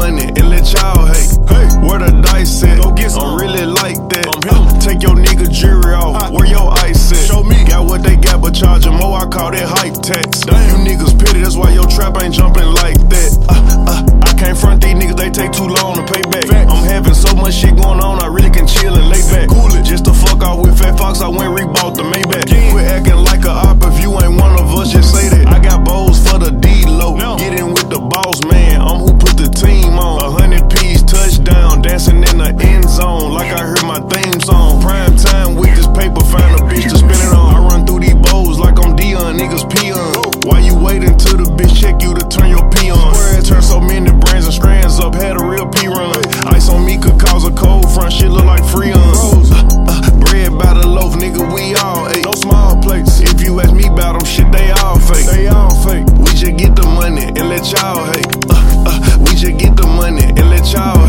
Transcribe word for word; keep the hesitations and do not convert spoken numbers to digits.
money and let y'all hate. Hey, where the dice at? Go get some. I'm really like that. I'm him. Take your nigga jury off. Uh, where your ice at? Show me. Got what they got, but charge them more. I call that hype tax. Damn. You niggas pity, that's why your trap ain't jumping like that. Uh, uh, I can't front these niggas, they take too long to pay back. Facts. I'm having so much shit going on, I really can chill and lay back. Cool it. Just to fuck off with Fat Fox, I went rebought the Maybach. Yeah. Quit acting like a op if you ain't one of us, just say that. I got bowls for the D-Lo. No. Get in with the boss, man. I'm who put the team on. A hundred piece touchdown, dancing in the end zone like I heard my theme song. Prime time with this paper, find a bitch to spin it on. I run through these bowls like I'm Dion, niggas peon. Why you waiting till the bitch check you to turn your P on? Turn so many brands and strands up, had a real P run. Ice on me could cause a cold front, shit look like Freon. Uh, uh, bread by the loaf, nigga, we all ate. No small plates. If you ask me about them, shit, they all fake. They all fake. We just get the money and let y'all hate. Uh, uh, we just get the money and let y'all